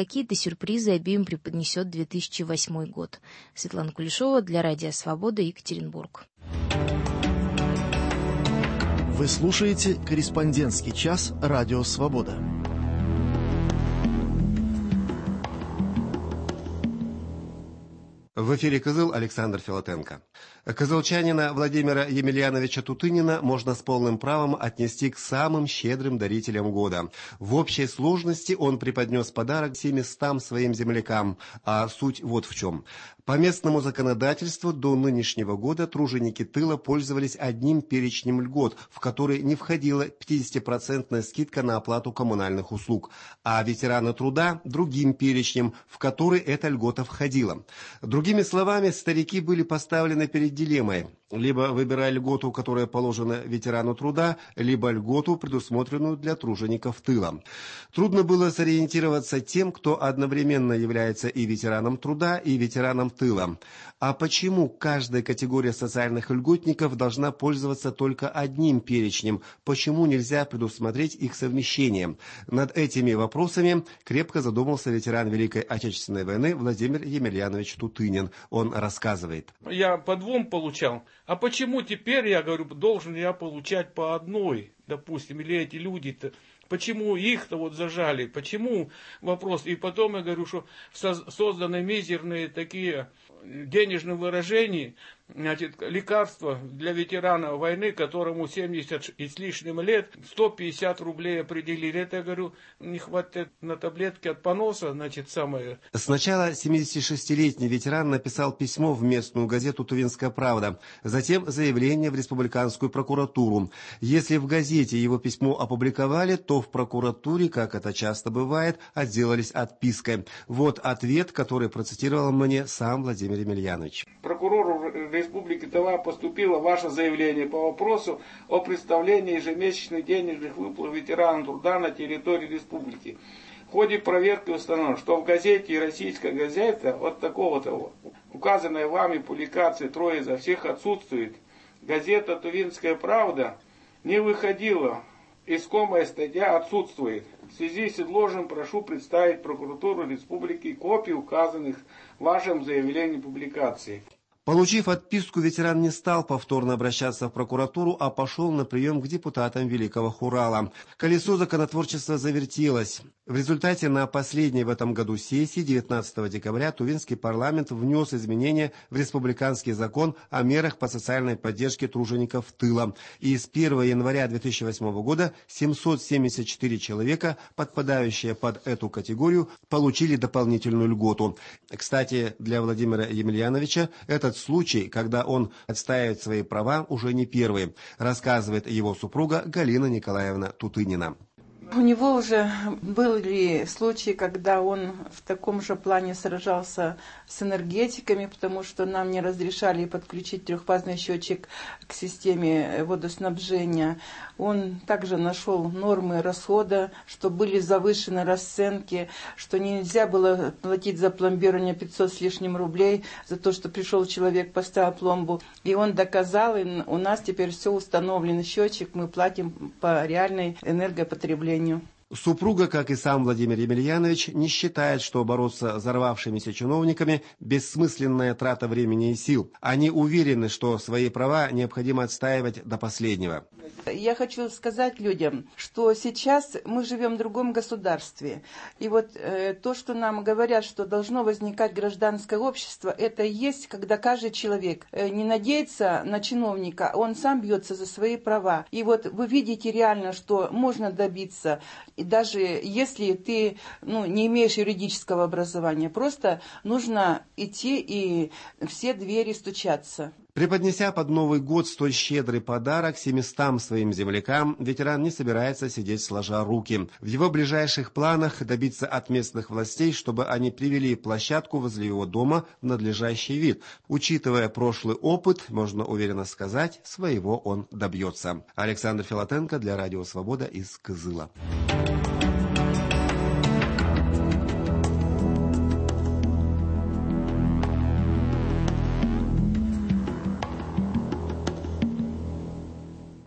какие-то сюрпризы обеим преподнесет две тысячи восьмой год. Светлана Кулешова для Радио Свобода, Екатеринбург. Вы слушаете «Корреспондентский час» Радио Свобода. В эфире «Кызыл», Александр Филатенко. Кызылчанина Владимира Емельяновича Тутынина можно с полным правом отнести к самым щедрым дарителям года. В общей сложности он преподнес подарок семистам своим землякам, а суть вот в чем. По местному законодательству до нынешнего года труженики тыла пользовались одним перечнем льгот, в который не входила пятидесятипроцентная скидка на оплату коммунальных услуг, а ветераны труда – другим перечнем, в который эта льгота входила. Другими словами, старики были поставлены перед дилеммой. Либо выбирай льготу, которая положена ветерану труда, либо льготу, предусмотренную для тружеников тыла. Трудно было сориентироваться тем, кто одновременно является и ветераном труда, и ветераном тыла. А почему каждая категория социальных льготников должна пользоваться только одним перечнем? Почему нельзя предусмотреть их совмещение? Над этими вопросами крепко задумался ветеран Великой Отечественной войны Владимир Емельянович Тутынин. Он рассказывает. Я по двум получал. А почему теперь, я говорю, должен я получать по одной, допустим, или эти люди-то, почему их-то вот зажали, почему вопрос? И потом я говорю, что созданы мизерные такие денежные выражения, значит, лекарства для ветерана войны, которому семьдесят и с лишним лет, сто пятьдесят рублей определили. Это, я говорю, не хватит на таблетки от поноса, значит, самое. Сначала семидесятишестилетний ветеран написал письмо в местную газету «Тувинская правда», затем заявление в республиканскую прокуратуру. Если в газете его письмо опубликовали, то в прокуратуре, как это часто бывает, отделались отпиской. Вот ответ, который процитировал мне сам Владимир Емельянович. Прокурору Республики Тыва поступило ваше заявление по вопросу о представлении ежемесячных денежных выплат ветеранам труда на территории республики. В ходе проверки установлено, что в газете «Российская газета» вот такого-то указанной вами публикации «Трое за всех» отсутствует. Газета «Тувинская правда» не выходила, искомая статья отсутствует. В связи с изложенным прошу представить прокуратуру республики копии указанных в вашем заявлении публикаций. Получив отписку, ветеран не стал повторно обращаться в прокуратуру, а пошел на прием к депутатам Великого Хурала. Колесо законотворчества завертелось. В результате на последней в этом году сессии девятнадцатого декабря Тувинский парламент внес изменения в республиканский закон о мерах по социальной поддержке тружеников тыла. И с первого января две тысячи восьмого года семьсот семьдесят четыре человека, подпадающие под эту категорию, получили дополнительную льготу. Кстати, для Владимира Емельяновича этот случай, когда он отстаивает свои права, уже не первый, рассказывает его супруга Галина Николаевна Тутынина. У него уже были случаи, когда он в таком же плане сражался с энергетиками, потому что нам не разрешали подключить трехфазный счетчик к системе водоснабжения. Он также нашел нормы расхода, что были завышены расценки, что нельзя было платить за пломбирование пятьсот с лишним рублей за то, что пришел человек, поставил пломбу. И он доказал, и у нас теперь все установлен счетчик, мы платим по реальной энергопотреблению. Супруга, как и сам Владимир Емельянович, не считает, что бороться с взорвавшимися чиновниками – бессмысленная трата времени и сил. Они уверены, что свои права необходимо отстаивать до последнего. Я хочу сказать людям, что сейчас мы живем в другом государстве. И вот э, то, что нам говорят, что должно возникать гражданское общество, это и есть, когда каждый человек э, не надеется на чиновника, он сам бьется за свои права. И вот вы видите реально, что можно добиться, и даже если ты ну, не имеешь юридического образования, просто нужно идти и все двери стучаться. Преподнеся под Новый год столь щедрый подарок семистам своим землякам, ветеран не собирается сидеть сложа руки. В его ближайших планах добиться от местных властей, чтобы они привели площадку возле его дома в надлежащий вид. Учитывая прошлый опыт, можно уверенно сказать, своего он добьется. Александр Филатенко для Радио Свобода из Кызыла. В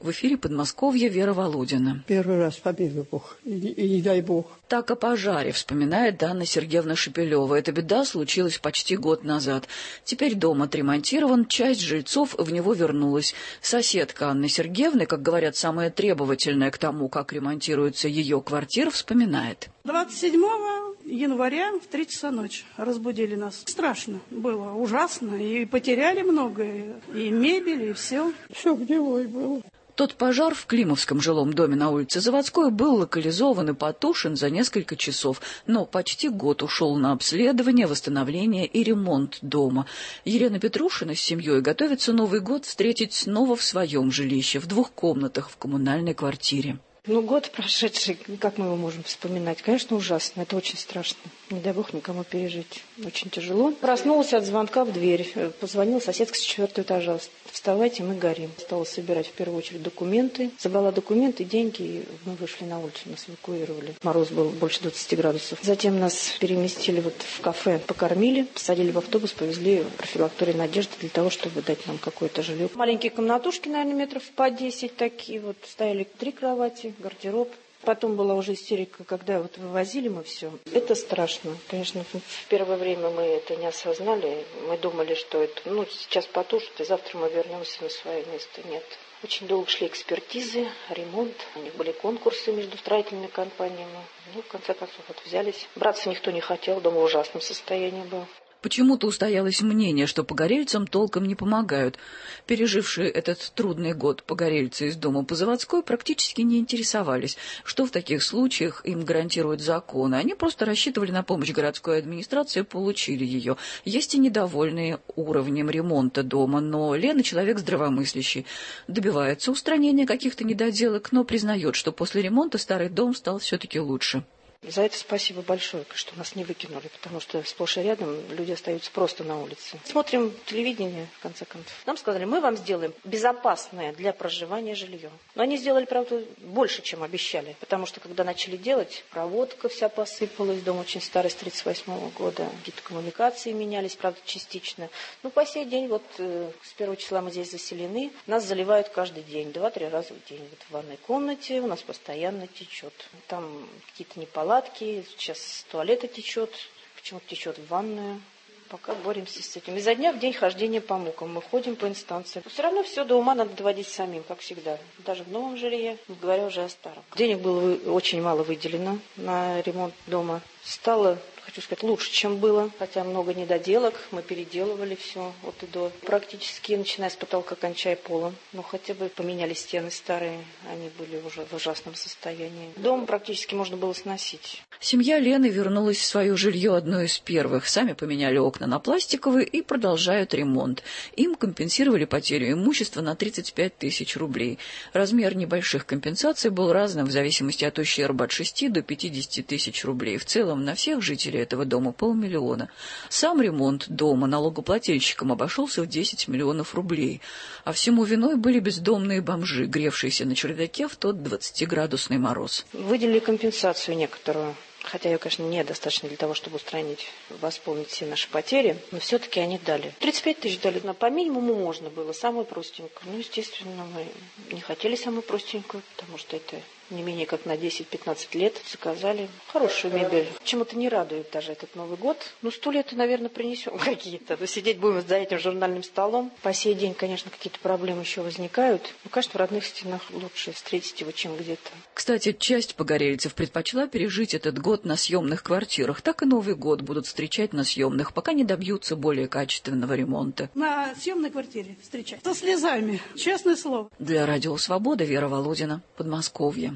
В эфире Подмосковья Вера Володина. Первый раз, победу Бог, и, и не дай Бог. Так о пожаре вспоминает Анна Сергеевна Шепелева. Эта беда случилась почти год назад. Теперь дом отремонтирован, часть жильцов в него вернулась. Соседка Анны Сергеевны, как говорят, самая требовательная к тому, как ремонтируется ее квартира, вспоминает. двадцать седьмого января в три часа ночи разбудили нас. Страшно было, ужасно. И потеряли многое, и мебель, и все. Все гнилое было. Тот пожар в Климовском жилом доме на улице Заводской был локализован и потушен за несколько часов, но почти год ушел на обследование, восстановление и ремонт дома. Елена Петрушина с семьей готовится Новый год встретить снова в своем жилище, в двух комнатах в коммунальной квартире. Ну, год прошедший, как мы его можем вспоминать? Конечно, ужасно, это очень страшно. Не дай бог никому пережить. Очень тяжело. Проснулась от звонка в дверь. Позвонил соседка с четвертого этажа. Вставайте, мы горим. Стала собирать в первую очередь документы. Забрала документы, деньги, и мы вышли на улицу, нас эвакуировали. Мороз был больше двадцати градусов. Затем нас переместили вот в кафе, покормили, посадили в автобус, повезли в профилакторию «Надежда» для того, чтобы дать нам какое-то жилье. Маленькие комнатушки, наверное, метров по десять такие вот. Стояли три кровати, гардероб. Потом была уже истерика, когда вот вывозили мы все. Это страшно. Конечно, в первое время мы это не осознали. Мы думали, что это, ну, сейчас потушат, и завтра мы вернемся на свое место. Нет. Очень долго шли экспертизы, ремонт. У них были конкурсы между строительными компаниями. Ну, в конце концов, вот взялись. Браться никто не хотел, дом в ужасном состоянии был. Почему-то устоялось мнение, что погорельцам толком не помогают. Пережившие этот трудный год погорельцы из дома по Заводской практически не интересовались, что в таких случаях им гарантируют законы. Они просто рассчитывали на помощь городской администрации и получили ее. Есть и недовольные уровнем ремонта дома, но Лена человек здравомыслящий. Добивается устранения каких-то недоделок, но признает, что после ремонта старый дом стал все-таки лучше. За это спасибо большое, что нас не выкинули, потому что сплошь и рядом люди остаются просто на улице. Смотрим телевидение, в конце концов. Нам сказали, мы вам сделаем безопасное для проживания жилье. Но они сделали, правда, больше, чем обещали, потому что, когда начали делать, проводка вся посыпалась, дом очень старый, с тридцать восьмого года, какие-то коммуникации менялись, правда, частично. Ну, по сей день, вот э, с первого числа мы здесь заселены, нас заливают каждый день, два-три раза в день. Вот в ванной комнате у нас постоянно течет. Там какие-то неполадки. Сейчас с туалета течет, почему-то течет в ванную. Пока боремся с этим. Изо дня в день хождения по мукам. Мы ходим по инстанциям. Но все равно все до ума надо доводить самим, как всегда. Даже в новом жилье, не говоря уже о старом. Денег было очень мало выделено на ремонт дома. Стало, хочу сказать, лучше, чем было. Хотя много недоделок. Мы переделывали все от и до. Практически, начиная с потолка, кончая полом. Но хотя бы поменяли стены старые. Они были уже в ужасном состоянии. Дом практически можно было сносить. Семья Лены вернулась в свое жилье одной из первых. Сами поменяли окна на пластиковые и продолжают ремонт. Им компенсировали потерю имущества на тридцать пять тысяч рублей. Размер небольших компенсаций был разным в зависимости от ущерба от шести до пятидесяти тысяч рублей. В целом на всех жителей этого дома полмиллиона. Сам ремонт дома налогоплательщикам обошелся в десять миллионов рублей. А всему виной были бездомные бомжи, гревшиеся на чердаке в тот двадцатиградусный мороз. Выделили компенсацию некоторую. Хотя ее, конечно, недостаточно для того, чтобы устранить, восполнить все наши потери. Но все-таки они дали. тридцать пять тысяч дали. Но по минимуму можно было. Самую простенькую. Ну, естественно, мы не хотели самую простенькую, потому что это не менее как на десять-пятнадцать лет. Заказали хорошую мебель. Почему-то не радует даже этот Новый год. Ну, стулья-то, наверное, принесем какие-то. Но сидеть будем за этим журнальным столом. По сей день, конечно, какие-то проблемы еще возникают. Ну, конечно, в родных стенах лучше встретить его, чем где-то. Кстати, часть погорельцев предпочла пережить этот год на съемных квартирах. Так и Новый год будут встречать на съемных, пока не добьются более качественного ремонта. На съемной квартире встречать. Со слезами. Честное слово. Для Радио Свобода Вера Володина, Подмосковье.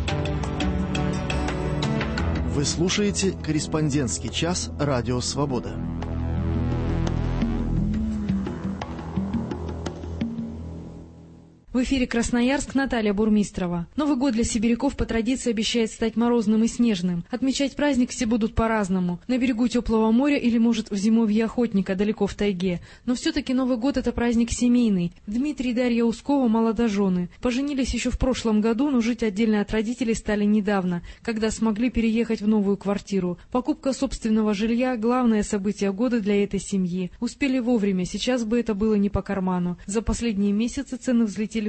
Вы слушаете «Корреспондентский час» Радио Свобода. В эфире Красноярск, Наталья Бурмистрова. Новый год для сибиряков по традиции обещает стать морозным и снежным. Отмечать праздник все будут по-разному. На берегу теплого моря или, может, в зимовье охотника, далеко в тайге. Но все-таки Новый год — это праздник семейный. Дмитрий и Дарья Ускова — молодожены. Поженились еще в прошлом году, но жить отдельно от родителей стали недавно, когда смогли переехать в новую квартиру. Покупка собственного жилья — главное событие года для этой семьи. Успели вовремя, сейчас бы это было не по карману. За последние месяцы цены взлетели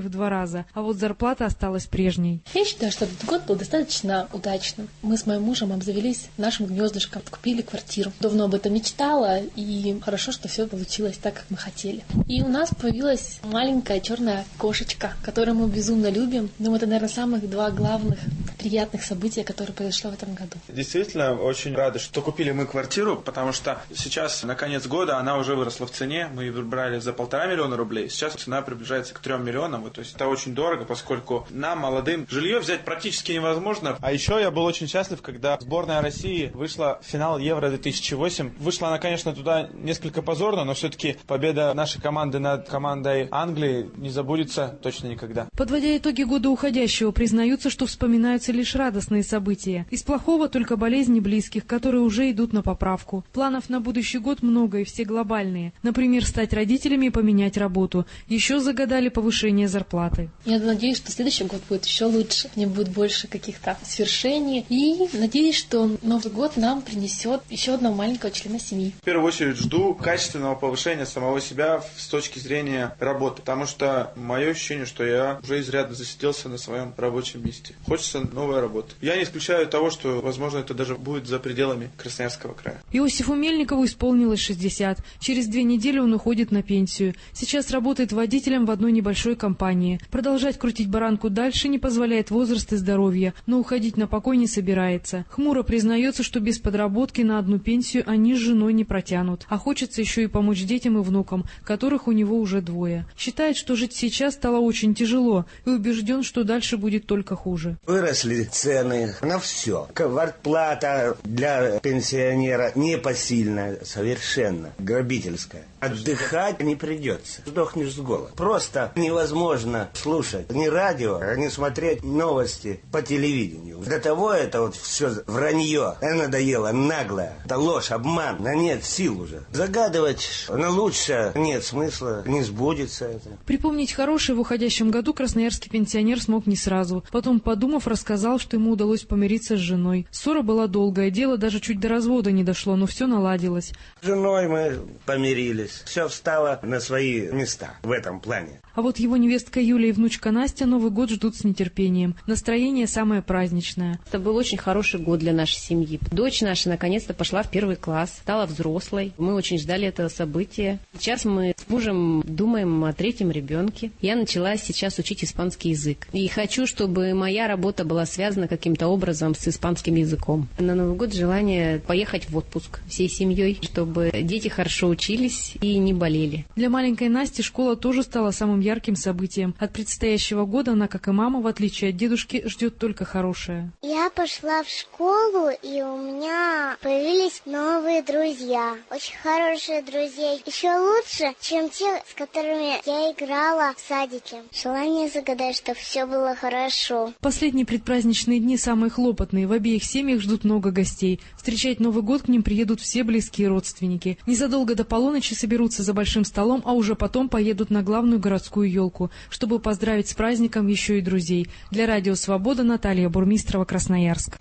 в два раза, а вот зарплата осталась прежней. Я считаю, что этот год был достаточно удачным. Мы с моим мужем обзавелись нашим гнездышком, купили квартиру. Давно об этом мечтала, и хорошо, что все получилось так, как мы хотели. И у нас появилась маленькая черная кошечка, которую мы безумно любим. Думаю, это, наверное, самых два главных приятных события, которые произошло в этом году. Действительно, очень рады, что купили мы квартиру, потому что сейчас, на конец года, она уже выросла в цене. Мы ее брали за полтора миллиона рублей. Сейчас цена приближается к трем миллионам. То есть это очень дорого, поскольку нам, молодым, жилье взять практически невозможно. А еще я был очень счастлив, когда сборная России вышла в финал Евро две тысячи восемь. Вышла она, конечно, туда несколько позорно, но все-таки победа нашей команды над командой Англии не забудется точно никогда. Подводя итоги года уходящего, признаются, что вспоминаются лишь радостные события. Из плохого только болезни близких, которые уже идут на поправку. Планов на будущий год много и все глобальные. Например, стать родителями и поменять работу. Еще загадали повышение зарплаты. Я надеюсь, что следующий год будет еще лучше. Не будет больше каких-то свершений. И надеюсь, что Новый год нам принесет еще одного маленького члена семьи. В первую очередь жду качественного повышения самого себя с точки зрения работы. Потому что мое ощущение, что я уже изрядно засиделся на своем рабочем месте. Хочется новой работы. Я не исключаю того, что, возможно, это даже будет за пределами Красноярского края. Иосифу Мельникову исполнилось шестьдесят. Через две недели он уходит на пенсию. Сейчас работает водителем в одной небольшой компании. Продолжать крутить баранку дальше не позволяет возраст и здоровье, но уходить на покой не собирается. Хмуро признается, что без подработки на одну пенсию они с женой не протянут. А хочется еще и помочь детям и внукам, которых у него уже двое. Считает, что жить сейчас стало очень тяжело и убежден, что дальше будет только хуже. Выросли цены на все. Квартплата для пенсионера непосильная, совершенно грабительская. Отдыхать не придется. Сдохнешь с голоду. Просто невозможно слушать ни радио, ни смотреть новости по телевидению. До того это вот все вранье. Надоело, наглое. Это ложь, обман. На нет сил уже. Загадывать на лучше нет смысла. Не сбудется это. Припомнить хорошее в уходящем году красноярский пенсионер смог не сразу. Потом, подумав, рассказал, что ему удалось помириться с женой. Ссора была долгая, дело даже чуть до развода не дошло, но все наладилось. С женой мы помирились. Все встало на свои места в этом плане. А вот его невестка Юля и внучка Настя Новый год ждут с нетерпением. Настроение самое праздничное. Это был очень хороший год для нашей семьи. Дочь наша наконец-то пошла в первый класс, стала взрослой. Мы очень ждали этого события. Сейчас мы с мужем думаем о третьем ребенке. Я начала сейчас учить испанский язык. И хочу, чтобы моя работа была связана каким-то образом с испанским языком. На Новый год желание поехать в отпуск всей семьей, чтобы дети хорошо учились и не болели. Для маленькой Насти школа тоже стала самым ярким событием. От предстоящего года она, как и мама, в отличие от дедушки, ждет только хорошее. Я пошла в школу, и у меня появились новые друзья. Очень хорошие друзья. Еще лучше, чем те, с которыми я играла в садике. Желание загадать, чтобы все было хорошо. Последние предпраздничные дни самые хлопотные. В обеих семьях ждут много гостей. Встречать Новый год к ним приедут все близкие родственники. Незадолго до полуночи соберутся за большим столом, а уже потом поедут на главную городскую елку, чтобы поздравить с праздником еще и друзей. Для Радио Свобода Наталья Бурмистрова, Красноярск.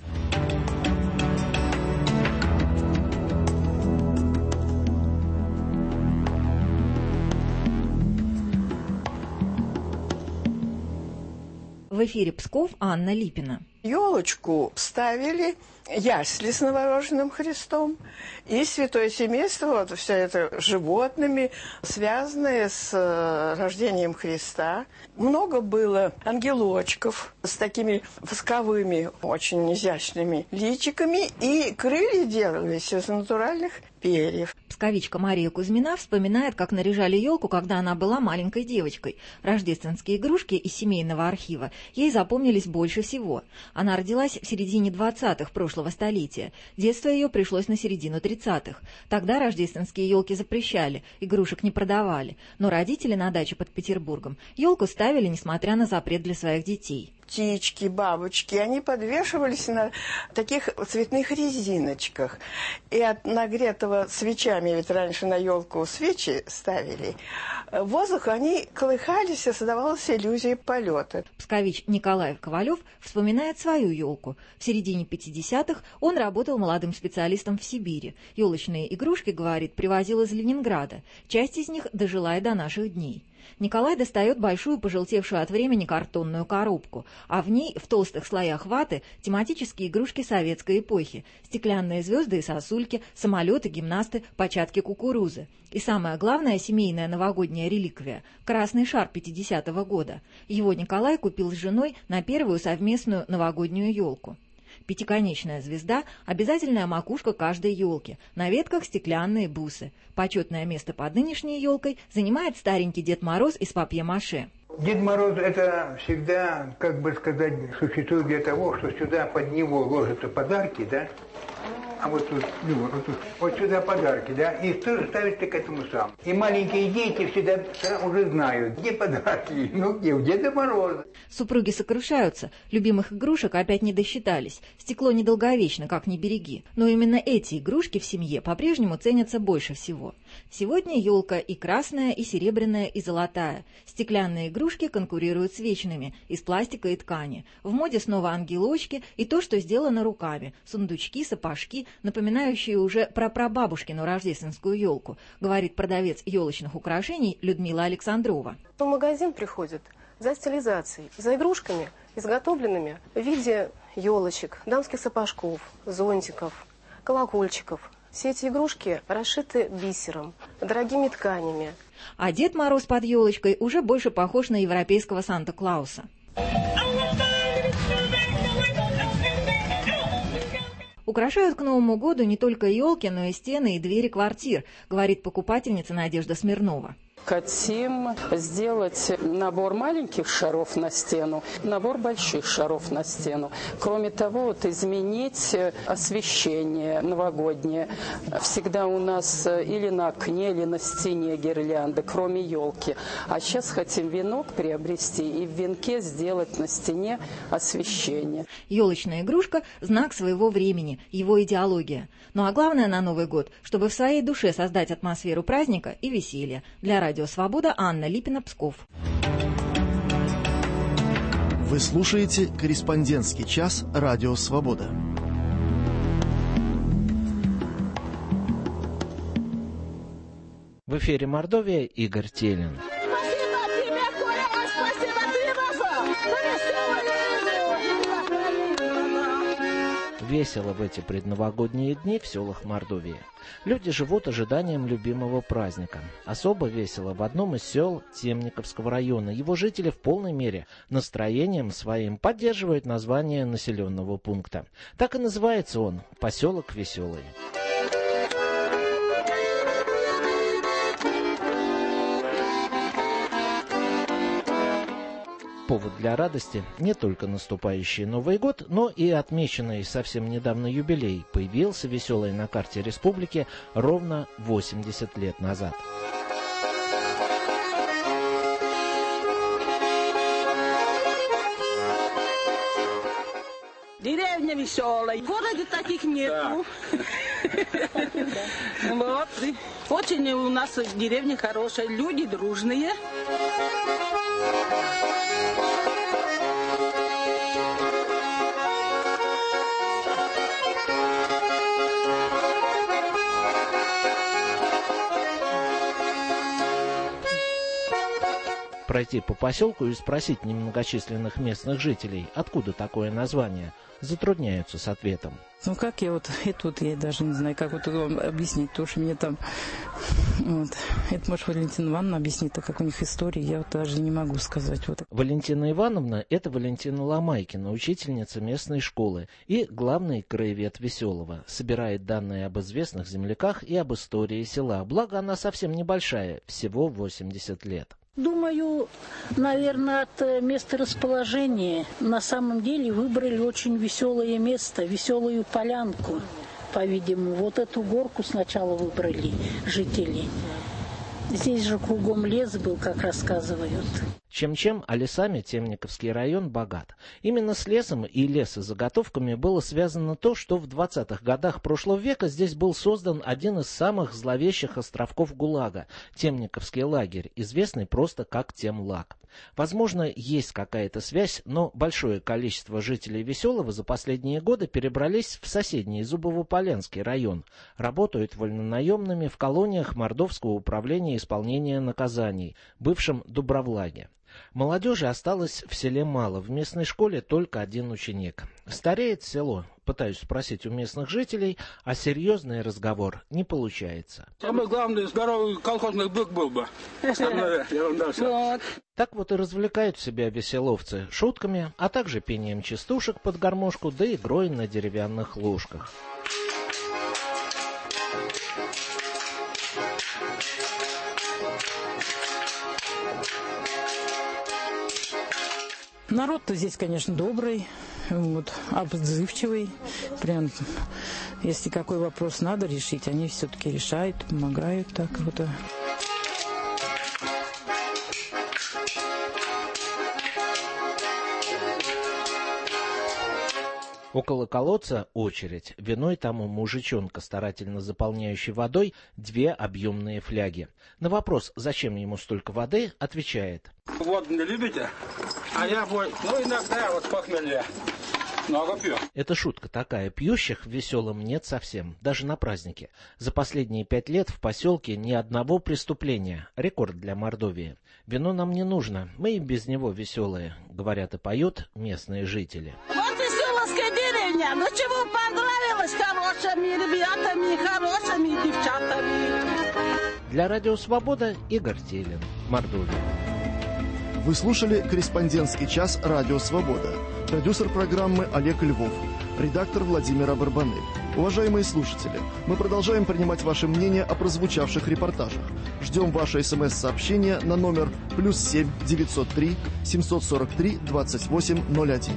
В эфире Псков, Анна Липина. Елочку ставили, ясли с новорожденным Христом и святое семейство, вот все это животными, связанные с э, рождением Христа. Много было ангелочков с такими восковыми, очень изящными личиками, и крылья делались из натуральных перьев. Псковичка Мария Кузьмина вспоминает, как наряжали елку, когда она была маленькой девочкой. Рождественские игрушки из семейного архива ей запомнились больше всего. Она родилась в середине двадцатых прошлого столетия. Детство ее пришлось на середину тридцатых. Тогда рождественские елки запрещали, игрушек не продавали. Но родители на даче под Петербургом елку ставили, несмотря на запрет для своих детей. Птички, бабочки, они подвешивались на таких цветных резиночках. И от нагретого свечами, ведь раньше на елку свечи ставили, в воздух они колыхались, и создавалась иллюзия полета. Пскович Николай Ковалев вспоминает свою елку. В середине пятидесятых он работал молодым специалистом в Сибири. Елочные игрушки, говорит, привозил из Ленинграда. Часть из них дожила и до наших дней. Николай достает большую, пожелтевшую от времени картонную коробку, а в ней в толстых слоях ваты тематические игрушки советской эпохи, стеклянные звезды и сосульки, самолеты, гимнасты, початки кукурузы. И самое главное, семейная новогодняя реликвия – красный шар пятидесятого года. Его Николай купил с женой на первую совместную новогоднюю елку. Пятиконечная звезда – обязательная макушка каждой елки, на ветках стеклянные бусы. Почетное место под нынешней елкой занимает старенький Дед Мороз из папье-маше. Дед Мороз – это всегда, как бы сказать, существует для того, что сюда под него ложатся подарки, да? А вот тут, ну, вот, тут, вот сюда подарки, да, и тоже ставится к этому сам. И маленькие дети всегда уже знают, где подарки, ну где, у Деда Мороза. Супруги сокрушаются, любимых игрушек опять не досчитались. Стекло недолговечно, как ни береги. Но именно эти игрушки в семье по-прежнему ценятся больше всего. Сегодня елка и красная, и серебряная, и золотая. Стеклянные игрушки конкурируют с вечными, из пластика и ткани. В моде снова ангелочки и то, что сделано руками. Сундучки, сапожки, напоминающие уже прапрабабушкину рождественскую елку, говорит продавец елочных украшений Людмила Александрова. В магазин приходят за стилизацией, за игрушками, изготовленными в виде елочек, дамских сапожков, зонтиков, колокольчиков. Все эти игрушки расшиты бисером, дорогими тканями. А Дед Мороз под елочкой уже больше похож на европейского Санта-Клауса. Украшают к Новому году не только елки, но и стены и двери квартир, говорит покупательница Надежда Смирнова. Хотим сделать набор маленьких шаров на стену, набор больших шаров на стену. Кроме того, вот изменить освещение новогоднее. Всегда у нас или на окне, или на стене гирлянды, кроме елки. А сейчас хотим венок приобрести и в венке сделать на стене освещение. Елочная игрушка – знак своего времени, его идеология. Ну а главное на Новый год, чтобы в своей душе создать атмосферу праздника и веселья. Для Радио Свобода, Анна Липина, Псков. Вы слушаете «Корреспондентский час» Радио Свобода. В эфире Мордовия, Игорь Телин. Весело в эти предновогодние дни в селах Мордовии. Люди живут ожиданием любимого праздника. Особо весело в одном из сел Темниковского района. Его жители в полной мере настроением своим поддерживают название населенного пункта. Так и называется он – поселок Веселый. Повод для радости не только наступающий Новый год, но и отмеченный совсем недавно юбилей. Появился Веселый на карте республики ровно восемьдесят лет назад. Деревня Веселая. В городе таких нету. Вот. Очень у нас деревня хорошая, люди дружные. Пройти по поселку и спросить немногочисленных местных жителей, откуда такое название, затрудняются с ответом. Ну как я вот, это вот я даже не знаю, как вот вам объяснить, потому что мне там, вот, это может Валентина Ивановна объяснит, а как у них история, я вот даже не могу сказать. Вот. Валентина Ивановна – это Валентина Ломайкина, учительница местной школы и главный краевед Веселого. Собирает данные об известных земляках и об истории села, благо она совсем небольшая, всего восемьдесят лет. Думаю, наверное, от места расположения. На самом деле выбрали очень веселое место, веселую полянку, по-видимому. Вот эту горку сначала выбрали жители. Здесь же кругом лес был, как рассказывают. Чем-чем, а лесами Темниковский район богат. Именно с лесом и лесозаготовками было связано то, что в двадцатых годах прошлого века здесь был создан один из самых зловещих островков ГУЛАГа – Темниковский лагерь, известный просто как Темлаг. Возможно, есть какая-то связь, но большое количество жителей Веселого за последние годы перебрались в соседний Зубово-Полянский район, работают вольнонаемными в колониях Мордовского управления исполнения наказаний, бывшем Дубровлаге. Молодежи осталось в селе мало, в местной школе только один ученик. Стареет село, пытаюсь спросить у местных жителей, а серьезный разговор не получается. Самое главное, здоровый колхозный бык был бы. Так вот и развлекают себя веселовцы шутками, а также пением частушек под гармошку, да игрой на деревянных ложках. Народ-то здесь, конечно, добрый, вот, отзывчивый. Прям, если какой вопрос надо решить, они все-таки решают, помогают так вот. Около колодца очередь. Виной тому мужичонка, старательно заполняющий водой две объемные фляги. На вопрос, зачем ему столько воды, отвечает: «Воду не любите? А я, ну, иногда вот похмелье. Много пью». Это шутка такая. Пьющих в Веселом нет совсем, даже на празднике. За последние пять лет в поселке ни одного преступления. Рекорд для Мордовии. Вино нам не нужно, мы и без него веселые, говорят и поют местные жители. Ну чего понравилось хорошими ребятами, хорошими девчатами. Для Радио Свобода Игорь Телин, Мордовия. Вы слушали «Корреспондентский час. Радио Свобода». Продюсер программы Олег Львов. Редактор Владимира Барбанель. Уважаемые слушатели, мы продолжаем принимать ваше мнение о прозвучавших репортажах. Ждем ваше смс-сообщение на номер плюс семь девятьсот три семьсот сорок три двадцать восемь ноль один.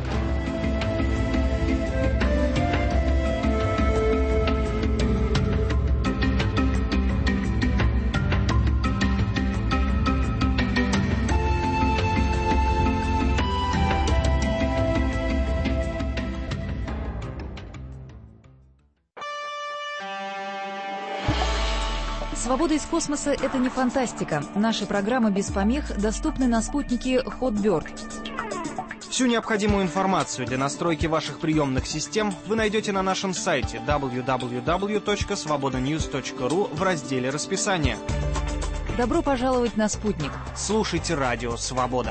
«Свобода из космоса» — это не фантастика. Наши программы без помех доступны на спутнике Hotbird. Всю необходимую информацию для настройки ваших приемных систем вы найдете на нашем сайте дабл ю дабл ю дабл ю точка свобода ньюс точка ру в разделе «Расписание». Добро пожаловать на спутник. Слушайте радио «Свобода».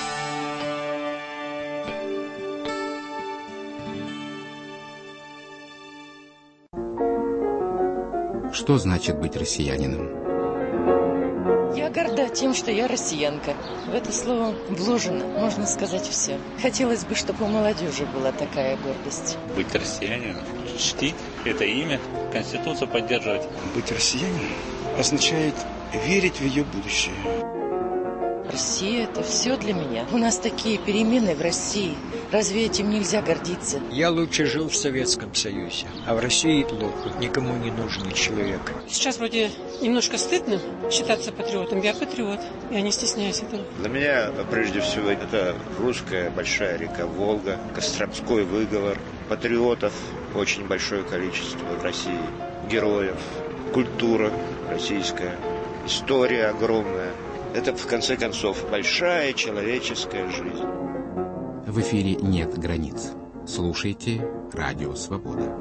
Что значит быть россиянином? Я горда тем, что я россиянка. В это слово вложено, можно сказать, все. Хотелось бы, чтобы у молодежи была такая гордость. Быть россиянином, чтить это имя, Конституцию поддерживать. Быть россиянином означает верить в ее будущее. Россия – это все для меня. У нас такие перемены в России. Разве этим нельзя гордиться? Я лучше жил в Советском Союзе, а в России плохо, никому не нужный человек. Сейчас вроде немножко стыдно считаться патриотом. Я патриот, я не стесняюсь этого. Для меня, прежде всего, это русская большая река Волга, Костромской выговор, патриотов очень большое количество в России, героев, культура российская, история огромная. Это, в конце концов, большая человеческая жизнь. В эфире нет границ. Слушайте Радио Свобода.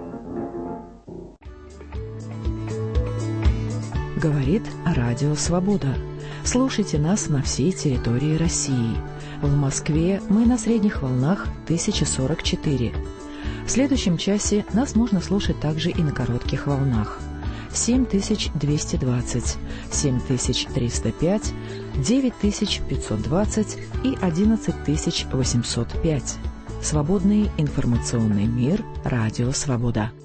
Говорит Радио Свобода. Слушайте нас на всей территории России. В Москве мы на средних волнах тысяча сорок четыре. В следующем часе нас можно слушать также и на коротких волнах. семь тысяч двести двадцать, семь тысяч триста пять, девять тысяч пятьсот двадцать и одиннадцать тысяч восемьсот пять. Свободный информационный мир. Радио Свобода.